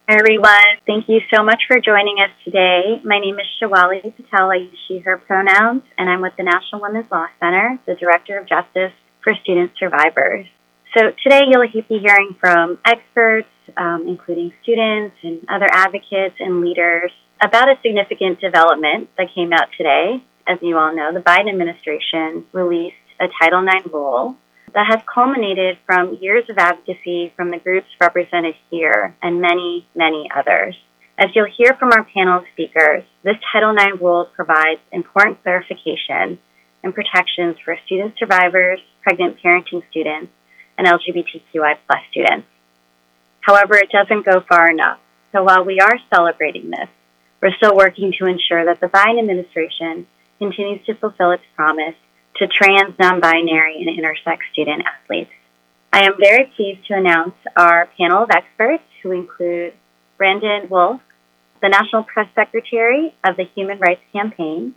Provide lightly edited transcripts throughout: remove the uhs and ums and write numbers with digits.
Hi, everyone. Thank you so much for joining us today. My name is Shawali Patel. I use she, her pronouns, and I'm with the National Women's Law Center, the Director of Justice for Student Survivors. So today you'll be hearing from experts, including students and other advocates and leaders, about a significant development that came out today. As you all know, the Biden administration released a Title IX rule that has culminated from years of advocacy from the groups represented here and many, many others. As you'll hear from our panel of speakers, this Title IX rule provides important clarification and protections for student survivors, pregnant parenting students, and LGBTQI+ students. However, it doesn't go far enough. So while we are celebrating this, we're still working to ensure that the Biden administration continues to fulfill its promise to trans, non-binary, and intersex student athletes. I am very pleased to announce our panel of experts, who include Brandon Wolf, the National Press Secretary of the Human Rights Campaign,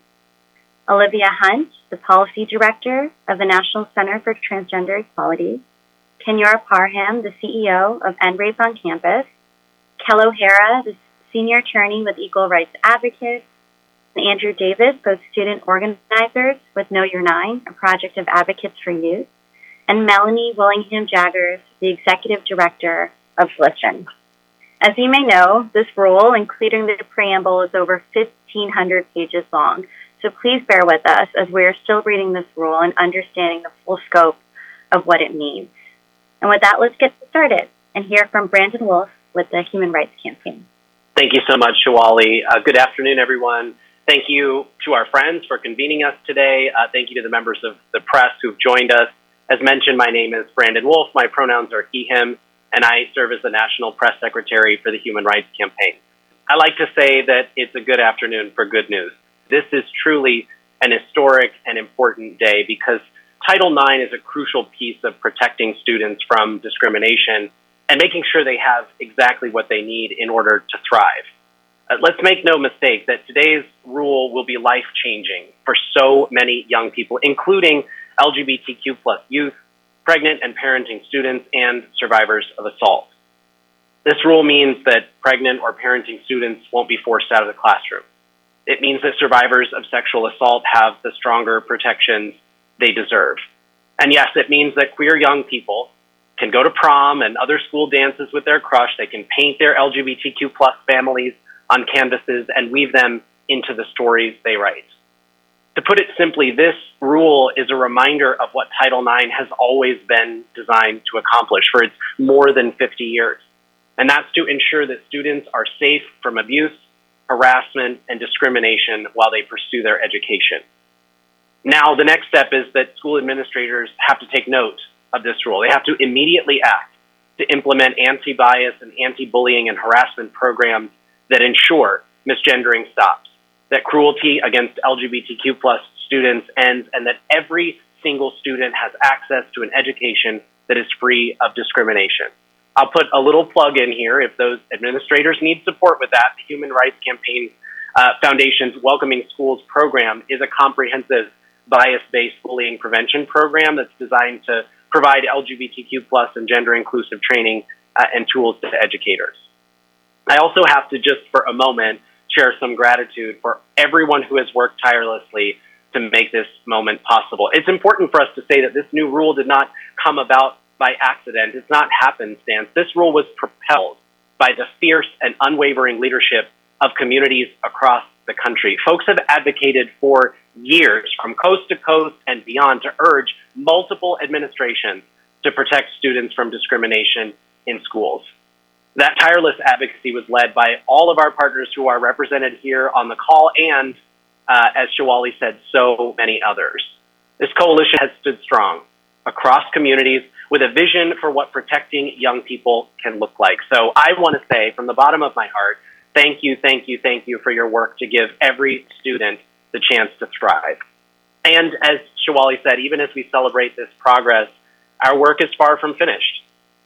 Olivia Hunt, the Policy Director of the National Center for Transgender Equality, Kenyora Parham, the CEO of End Rape on Campus, Kel O'Hara, the Senior Attorney with Equal Rights Advocates, and Andrew Davis, both student organizers with Know Your Nine, a project of advocates for youth, and Melanie Willingham-Jaggers, the Executive Director of Listen. As you may know, this rule, including the preamble, is over 1,500 pages long, so please bear with us as we are still reading this rule and understanding the full scope of what it means. And with that, let's get started and hear from Brandon Wolf with the Human Rights Campaign. Thank you so much, Shawali. Good afternoon, everyone. Thank you to our friends for convening us today. Thank you to the members of the press who've joined us. As mentioned, my name is Brandon Wolf. My pronouns are he, him, and I serve as the National Press Secretary for the Human Rights Campaign. I like to say that it's a good afternoon for good news. This is truly an historic and important day because Title IX is a crucial piece of protecting students from discrimination and making sure they have exactly what they need in order to thrive. Let's make no mistake that today's rule will be life-changing for so many young people, including LGBTQ+ youth, pregnant and parenting students, and survivors of assault. This rule means that pregnant or parenting students won't be forced out of the classroom. It means that survivors of sexual assault have the stronger protections they deserve. And yes, it means that queer young people can go to prom and other school dances with their crush. They can paint their LGBTQ+ families on canvases and weave them into the stories they write. To put it simply, this rule is a reminder of what Title IX has always been designed to accomplish for its more than 50 years. And that's to ensure that students are safe from abuse, harassment, and discrimination while they pursue their education. Now, the next step is that school administrators have to take note of this rule. They have to immediately act to implement anti-bias and anti-bullying and harassment programs that ensure misgendering stops, that cruelty against LGBTQ+ students ends, and that every single student has access to an education that is free of discrimination. I'll put a little plug in here if those administrators need support with that. The Human Rights Campaign Foundation's Welcoming Schools program is a comprehensive bias-based bullying prevention program that's designed to provide LGBTQ+ and gender-inclusive training and tools to educators. I also have to just for a moment share some gratitude for everyone who has worked tirelessly to make this moment possible. It's important for us to say that this new rule did not come about by accident. It's not happenstance. This rule was propelled by the fierce and unwavering leadership of communities across the country. Folks have advocated for years, from coast to coast and beyond, to urge multiple administrations to protect students from discrimination in schools. That tireless advocacy was led by all of our partners who are represented here on the call and, as Shawali said, so many others. This coalition has stood strong across communities with a vision for what protecting young people can look like. So I want to say from the bottom of my heart, thank you for your work to give every student the chance to thrive. And as Shawali said, even as we celebrate this progress, our work is far from finished.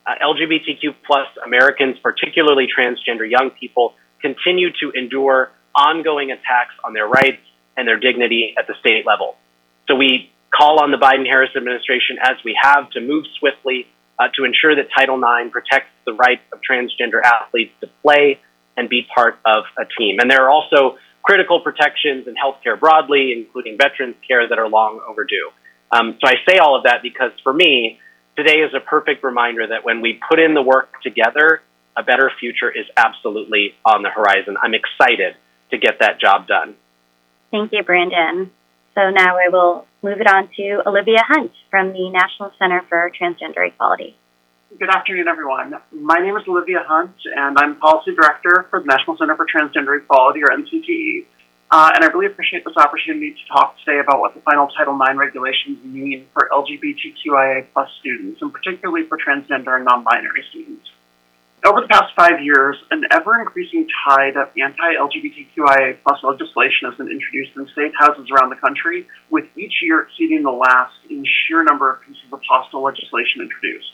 LGBTQ+ Americans, particularly transgender young people, continue to endure ongoing attacks on their rights and their dignity at the state level. So we call on the Biden-Harris administration, as we have, to move swiftly to ensure that Title IX protects the rights of transgender athletes to play and be part of a team. And there are also critical protections in healthcare broadly, including veterans care, that are long overdue. So I say all of that because for me, today is a perfect reminder that when we put in the work together, a better future is absolutely on the horizon. I'm excited to get that job done. Thank you, Brandon. So now I will move it on to Olivia Hunt from the National Center for Transgender Equality. Good afternoon, everyone. My name is Olivia Hunt, and I'm Policy Director for the National Center for Transgender Equality, or NCTE. And I really appreciate this opportunity to talk today about what the final Title IX regulations mean for LGBTQIA+ students, and particularly for transgender and non-binary students. Over the past 5 years, an ever-increasing tide of anti-LGBTQIA+ legislation has been introduced in state houses around the country, with each year exceeding the last in sheer number of pieces of hostile legislation introduced.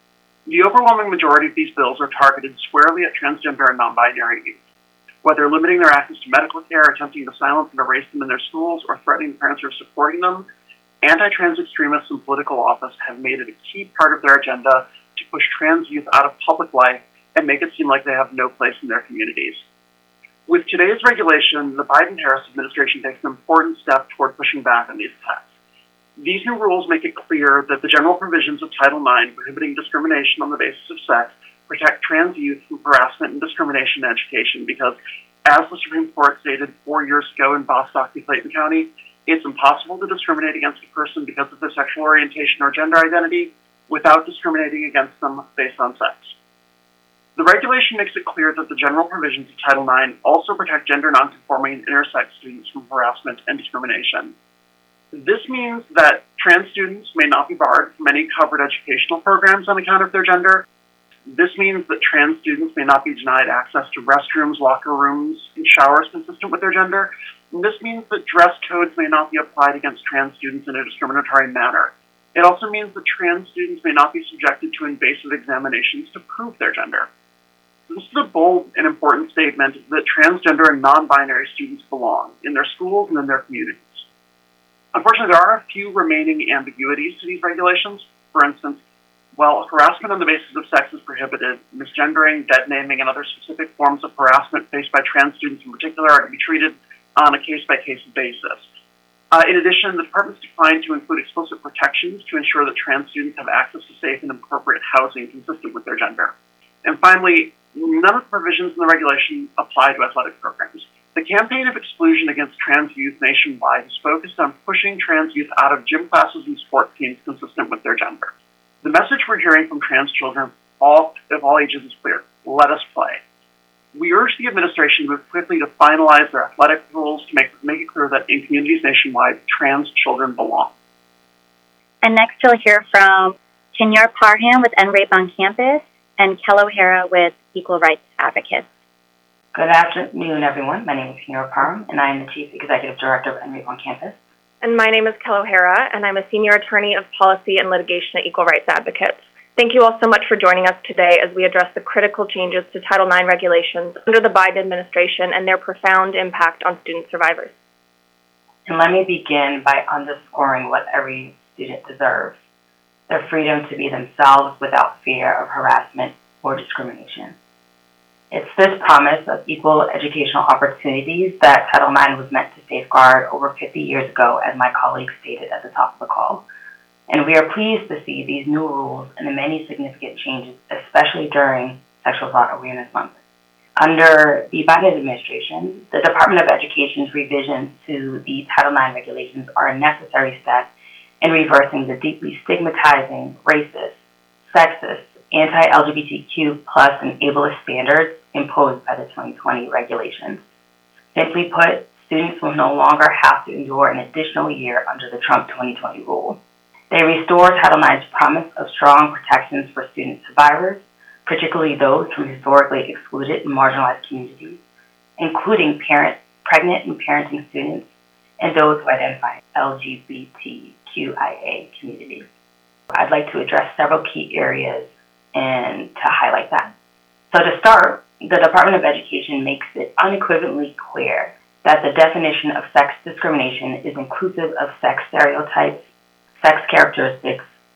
The overwhelming majority of these bills are targeted squarely at transgender and non-binary youth. Whether limiting their access to medical care, attempting to silence and erase them in their schools, or threatening parents who are supporting them, anti-trans extremists in political office have made it a key part of their agenda to push trans youth out of public life and make it seem like they have no place in their communities. With today's regulation, the Biden-Harris administration takes an important step toward pushing back on these attacks. These new rules make it clear that the general provisions of Title IX prohibiting discrimination on the basis of sex protect trans youth from harassment and discrimination in education because, as the Supreme Court stated 4 years ago in Bostock v. Clayton County, it's impossible to discriminate against a person because of their sexual orientation or gender identity without discriminating against them based on sex. The regulation makes it clear that the general provisions of Title IX also protect gender nonconforming and intersex students from harassment and discrimination. This means that trans students may not be barred from any covered educational programs on account of their gender. This means that trans students may not be denied access to restrooms, locker rooms, and showers consistent with their gender. And this means that dress codes may not be applied against trans students in a discriminatory manner. It also means that trans students may not be subjected to invasive examinations to prove their gender. This is a bold and important statement that transgender and non-binary students belong in their schools and in their communities. Unfortunately, there are a few remaining ambiguities to these regulations. For instance, while harassment on the basis of sex is prohibited, misgendering, dead naming, and other specific forms of harassment faced by trans students in particular are to be treated on a case-by-case basis. In addition, the department's declined to include explicit protections to ensure that trans students have access to safe and appropriate housing consistent with their gender. And finally, none of the provisions in the regulation apply to athletic programs. The campaign of exclusion against trans youth nationwide is focused on pushing trans youth out of gym classes and sports teams consistent with their gender. The message we're hearing from trans children of all ages is clear: let us play. We urge the administration to move quickly to finalize their athletic rules to make it clear that in communities nationwide, trans children belong. And next you'll hear from Kinyar Parham with NRAPE on Campus and Kel O'Hara with Equal Rights Advocates. Good afternoon, everyone. My name is Kinyar Parham, and I am the Chief Executive Director of NRAPE on Campus. And my name is Kel O'Hara, and I'm a Senior Attorney of Policy and Litigation at Equal Rights Advocates. Thank you all so much for joining us today as we address the critical changes to Title IX regulations under the Biden administration and their profound impact on student survivors. And let me begin by underscoring what every student deserves: their freedom to be themselves without fear of harassment or discrimination. It's this promise of equal educational opportunities that Title IX was meant to safeguard over 50 years ago, as my colleagues stated at the top of the call. And we are pleased to see these new rules and the many significant changes, especially during Sexual Assault Awareness Month. Under the Biden administration, the Department of Education's revisions to the Title IX regulations are a necessary step in reversing the deeply stigmatizing, racist, sexist, anti-LGBTQ+ and ableist standards imposed by the 2020 regulations. Simply put, students will no longer have to endure an additional year under the Trump 2020 rule. They restore Title IX's promise of strong protections for student survivors, particularly those from historically excluded and marginalized communities, including pregnant and parenting students, and those who identify LGBTQIA communities. I'd like to address several key areas and to highlight that. So to start, the Department of Education makes it unequivocally clear that the definition of sex discrimination is inclusive of sex stereotypes, sex characteristics,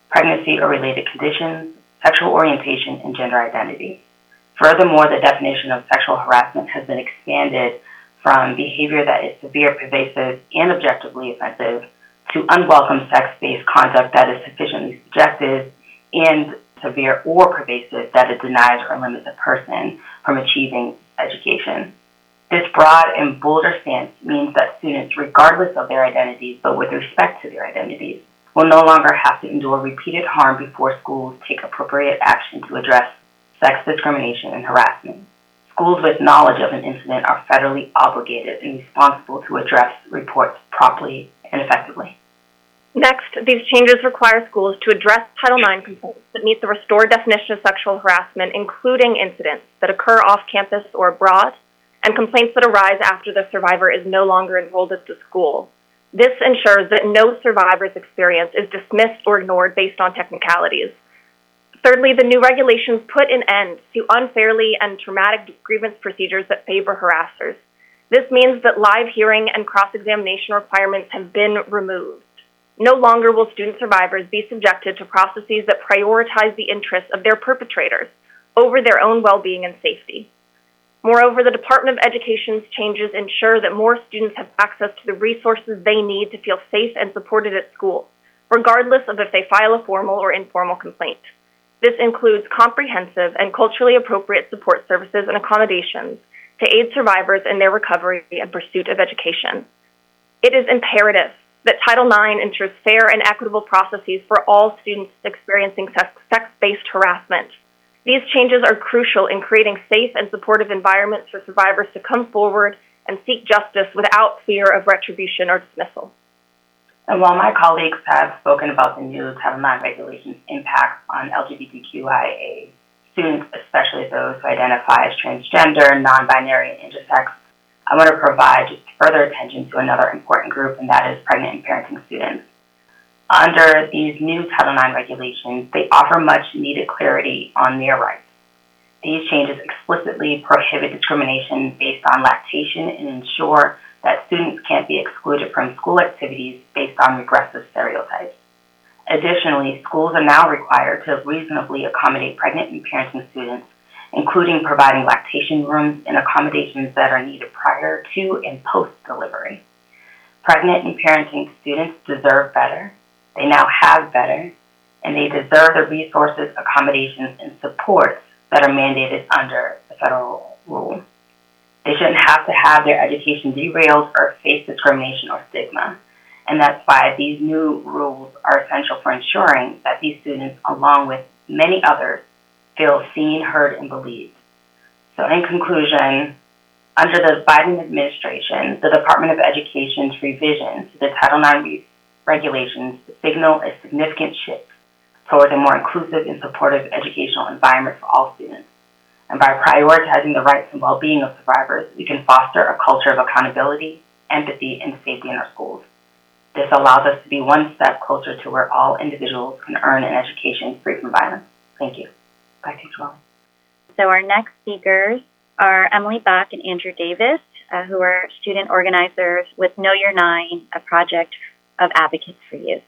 pregnancy or related conditions, sexual orientation, and gender identity. Furthermore, the definition of sexual harassment has been expanded from behavior that is severe, pervasive, and objectively offensive to unwelcome sex-based conduct that is sufficiently subjective and severe or pervasive that it denies or limits a person from achieving education. This broad and bolder stance means that students, regardless of their identities, but with respect to their identities, will no longer have to endure repeated harm before schools take appropriate action to address sex discrimination and harassment. Schools with knowledge of an incident are federally obligated and responsible to address reports promptly and effectively. Next, these changes require schools to address Title IX complaints that meet the restored definition of sexual harassment, including incidents that occur off campus or abroad, and complaints that arise after the survivor is no longer enrolled at the school. This ensures that no survivor's experience is dismissed or ignored based on technicalities. Thirdly, the new regulations put an end to unfairly and traumatic grievance procedures that favor harassers. This means that live hearing and cross-examination requirements have been removed. No longer will student survivors be subjected to processes that prioritize the interests of their perpetrators over their own well-being and safety. Moreover, the Department of Education's changes ensure that more students have access to the resources they need to feel safe and supported at school, regardless of if they file a formal or informal complaint. This includes comprehensive and culturally appropriate support services and accommodations to aid survivors in their recovery and pursuit of education. It is imperative that Title IX ensures fair and equitable processes for all students experiencing sex-based harassment. These changes are crucial in creating safe and supportive environments for survivors to come forward and seek justice without fear of retribution or dismissal. And while my colleagues have spoken about the new Title IX regulations' impact on LGBTQIA students, especially those who identify as transgender, non-binary, and intersex, I want to provide just further attention to another important group, and that is pregnant and parenting students. Under these new Title IX regulations, they offer much-needed clarity on their rights. These changes explicitly prohibit discrimination based on lactation and ensure that students can't be excluded from school activities based on regressive stereotypes. Additionally, schools are now required to reasonably accommodate pregnant and parenting students, including providing lactation rooms and accommodations that are needed prior to and post-delivery. Pregnant and parenting students deserve better. They now have better, and they deserve the resources, accommodations, and supports that are mandated under the federal rule. They shouldn't have to have their education derailed or face discrimination or stigma. And that's why these new rules are essential for ensuring that these students, along with many others, feel seen, heard, and believed. So in conclusion, under the Biden administration, the Department of Education's revision to the Title IX regulations signal a significant shift towards a more inclusive and supportive educational environment for all students. And by prioritizing the rights and well-being of survivors, we can foster a culture of accountability, empathy, and safety in our schools. This allows us to be one step closer to where all individuals can earn an education free from violence. Thank you. Back to you, Joelle. So our next speakers are Emily Buck and Andrew Davis, who are student organizers with Know Your Nine, a project of Advocates for Youth.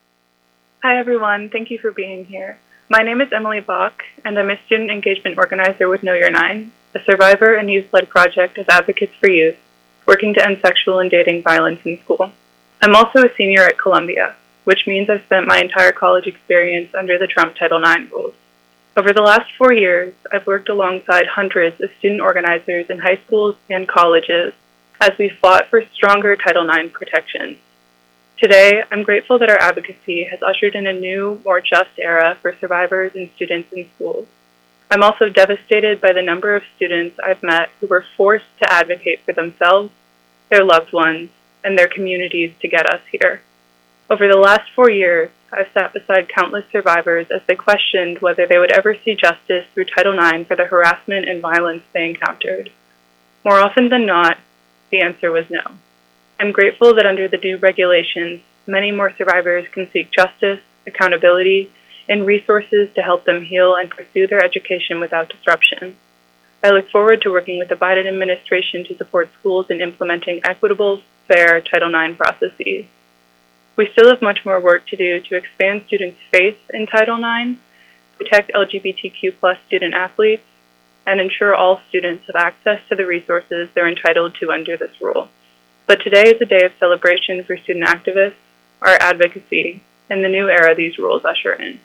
Hi, everyone. Thank you for being here. My name is Emily Bach, and I'm a student engagement organizer with Know Your Nine, a survivor and youth-led project of Advocates for Youth, working to end sexual and dating violence in school. I'm also a senior at Columbia, which means I've spent my entire college experience under the Trump Title IX rules. Over the last 4 years, I've worked alongside hundreds of student organizers in high schools and colleges as we fought for stronger Title IX protections. Today, I'm grateful that our advocacy has ushered in a new, more just era for survivors and students in schools. I'm also devastated by the number of students I've met who were forced to advocate for themselves, their loved ones, and their communities to get us here. Over the last 4 years, I've sat beside countless survivors as they questioned whether they would ever see justice through Title IX for the harassment and violence they encountered. More often than not, the answer was no. I'm grateful that under the new regulations, many more survivors can seek justice, accountability, and resources to help them heal and pursue their education without disruption. I look forward to working with the Biden administration to support schools in implementing equitable, fair Title IX processes. We still have much more work to do to expand students' faith in Title IX, protect LGBTQ+ student athletes, and ensure all students have access to the resources they're entitled to under this rule. But today is a day of celebration for student activists, our advocacy, and the new era these rules usher in.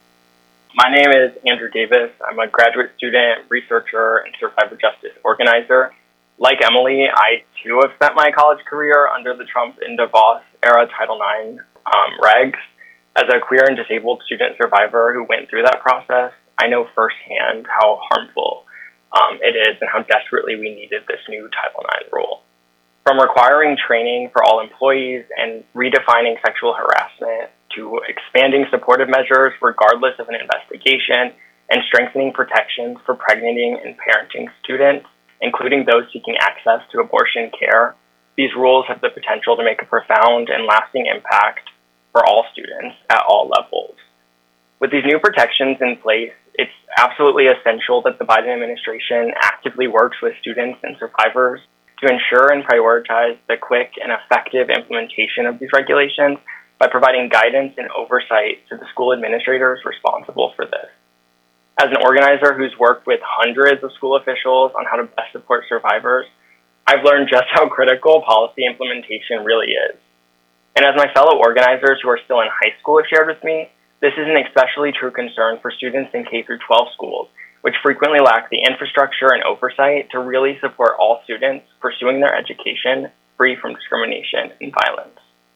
My name is Andrew Davis. I'm a graduate student, researcher, and survivor justice organizer. Like Emily, I too have spent my college career under the Trump and DeVos era Title IX regs. As a queer and disabled student survivor who went through that process, I know firsthand how harmful it is and how desperately we needed this new Title IX rule. From requiring training for all employees and redefining sexual harassment to expanding supportive measures regardless of an investigation and strengthening protections for pregnant and parenting students, including those seeking access to abortion care, these rules have the potential to make a profound and lasting impact for all students at all levels. With these new protections in place, it's absolutely essential that the Biden administration actively works with students and survivors to ensure and prioritize the quick and effective implementation of these regulations by providing guidance and oversight to the school administrators responsible for this. As an organizer who's worked with hundreds of school officials on how to best support survivors, I've learned just how critical policy implementation really is. And as my fellow organizers who are still in high school have shared with me, this is an especially true concern for students in K-12 schools, which frequently lack the infrastructure and oversight to really support all students pursuing their education free from discrimination and violence.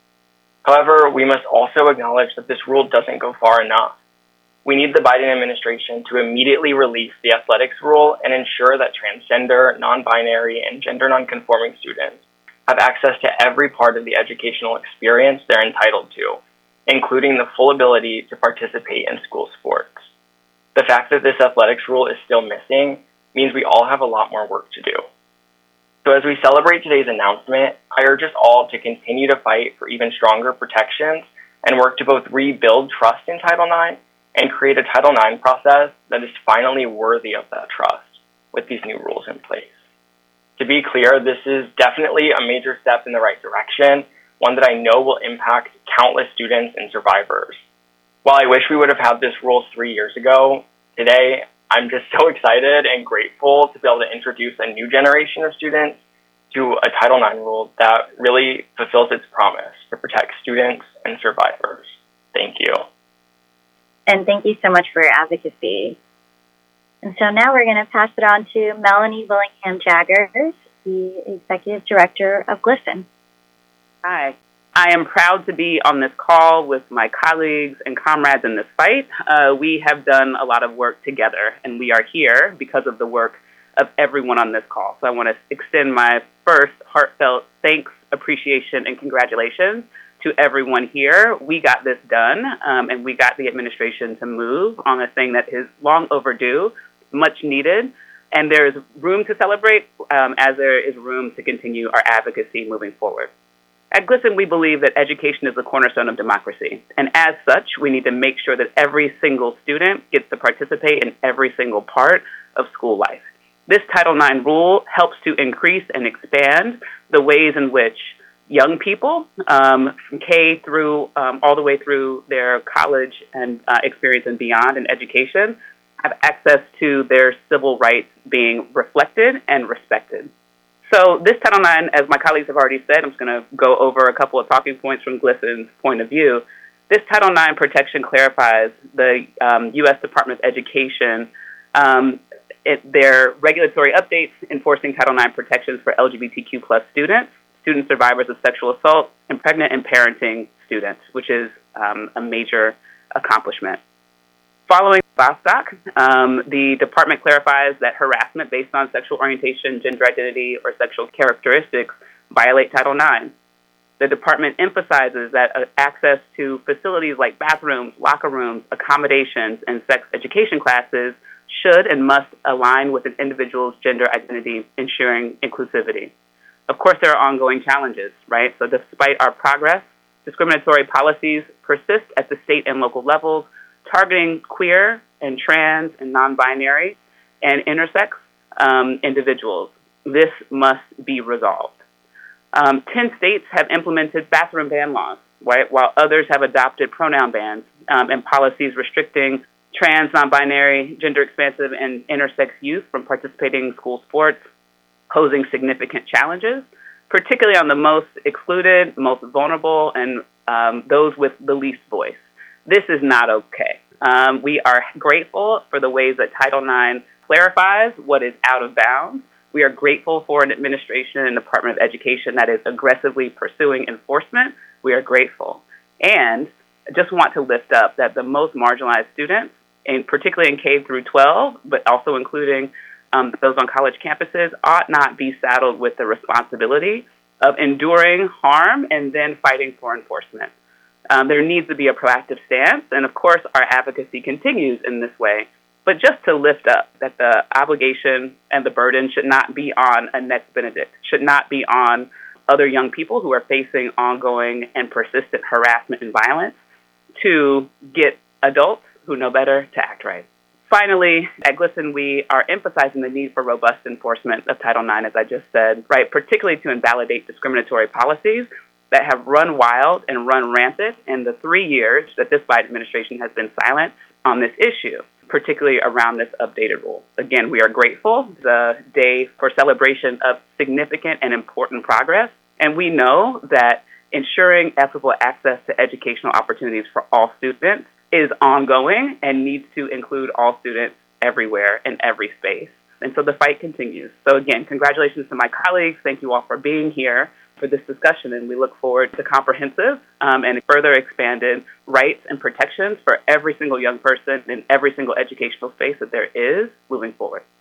However, we must also acknowledge that this rule doesn't go far enough. We need the Biden administration to immediately release the athletics rule and ensure that transgender, non-binary, and gender non-conforming students have access to every part of the educational experience they're entitled to, including the full ability to participate in school sports. The fact that this athletics rule is still missing means we all have a lot more work to do. So as we celebrate today's announcement, I urge us all to continue to fight for even stronger protections and work to both rebuild trust in Title IX and create a Title IX process that is finally worthy of that trust with these new rules in place. To be clear, this is definitely a major step in the right direction, one that I know will impact countless students and survivors. While I wish we would have had this rule 3 years ago, today I'm just so excited and grateful to be able to introduce a new generation of students to a Title IX rule that really fulfills its promise to protect students and survivors. Thank you. And thank you so much for your advocacy. And so now we're going to pass it on to Melanie Willingham-Jaggers, the Executive Director of GLSEN. Hi. I am proud to be on this call with my colleagues and comrades in this fight. We have done a lot of work together, and we are here because of the work of everyone on this call. So I want to extend my first heartfelt thanks, appreciation, and congratulations to everyone here. We got this done, and we got the administration to move on a thing that is long overdue, much needed, and there is room to celebrate as there is room to continue our advocacy moving forward. At GLSEN, we believe that education is the cornerstone of democracy, and as such, we need to make sure that every single student gets to participate in every single part of school life. This Title IX rule helps to increase and expand the ways in which young people, from K through all the way through their college and experience and beyond in education, have access to their civil rights being reflected and respected. So this Title IX, as my colleagues have already said, I'm just going to go over a couple of talking points from GLSEN's point of view. This Title IX protection clarifies the U.S. Department of Education, their regulatory updates enforcing Title IX protections for LGBTQ+ student survivors of sexual assault, and pregnant and parenting students, which is a major accomplishment. Following Bostock, the department clarifies that harassment based on sexual orientation, gender identity, or sexual characteristics violate Title IX. The department emphasizes that access to facilities like bathrooms, locker rooms, accommodations, and sex education classes should and must align with an individual's gender identity, ensuring inclusivity. Of course, there are ongoing challenges, right? So despite our progress, discriminatory policies persist at the state and local levels, targeting queer and trans and non-binary and intersex individuals. This must be resolved. 10 states have implemented bathroom ban laws, right? While others have adopted pronoun bans and policies restricting trans, non-binary, gender-expansive, and intersex youth from participating in school sports, posing significant challenges, particularly on the most excluded, most vulnerable, and those with the least voice. This is not okay. We are grateful for the ways that Title IX clarifies what is out of bounds. We are grateful for an administration and Department of Education that is aggressively pursuing enforcement. We are grateful. And I just want to lift up that the most marginalized students, and particularly in K through 12, but also including those on college campuses, ought not be saddled with the responsibility of enduring harm and then fighting for enforcement. There needs to be a proactive stance, and of course our advocacy continues in this way, but just to lift up that the obligation and the burden should not be on a next Benedict, should not be on other young people who are facing ongoing and persistent harassment and violence to get adults who know better to act right. Finally, at GLSEN, we are emphasizing the need for robust enforcement of Title IX, as I just said, right, particularly to invalidate discriminatory policies that have run wild and run rampant in the 3 years that this Biden administration has been silent on this issue, particularly around this updated rule. Again, we are grateful, the day for celebration of significant and important progress, and we know that ensuring equitable access to educational opportunities for all students is ongoing and needs to include all students everywhere in every space. And so the fight continues. So again, congratulations to my colleagues. Thank you all for being here for this discussion, and we look forward to comprehensive and further expanded rights and protections for every single young person in every single educational space that there is moving forward.